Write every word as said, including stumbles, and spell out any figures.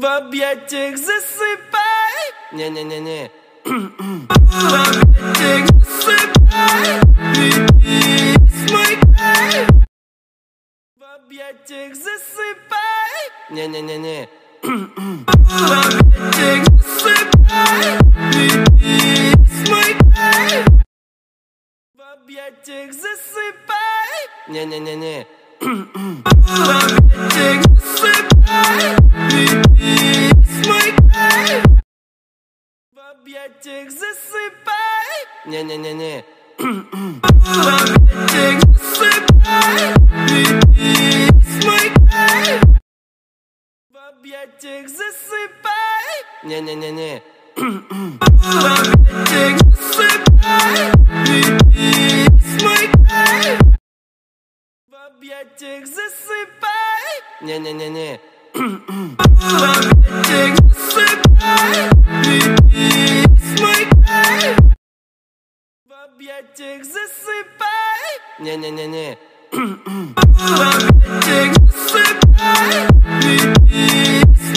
В объятиях засыпай. Не-не-не-не. В объятиях засыпай. Baby, мой кайф. В объятиях засыпай. Не-не-не-не. В объятиях засыпай. Baby, мой кайф. В объятиях засыпай. Не-не-не-не. В объятиях засыпай. Baby, мой кайф. В объятиях засыпай. Не-не-не-не. В объятиях засыпай. Baby, мой кайф. В объятиях засыпай. Не-не-не-не. В объятиях засыпай. Baby, мой кайф. В объятиях засыпай. Не-не-не-не. В объятиях засыпай. Baby, мой кайф. В объятиях засыпай. Не-не-не-не. В объятиях засыпай. Baby,